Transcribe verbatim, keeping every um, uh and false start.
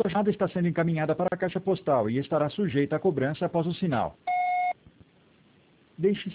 chamada está sendo encaminhada para a caixa postal e estará sujeita a cobrança após o sinal. Deixe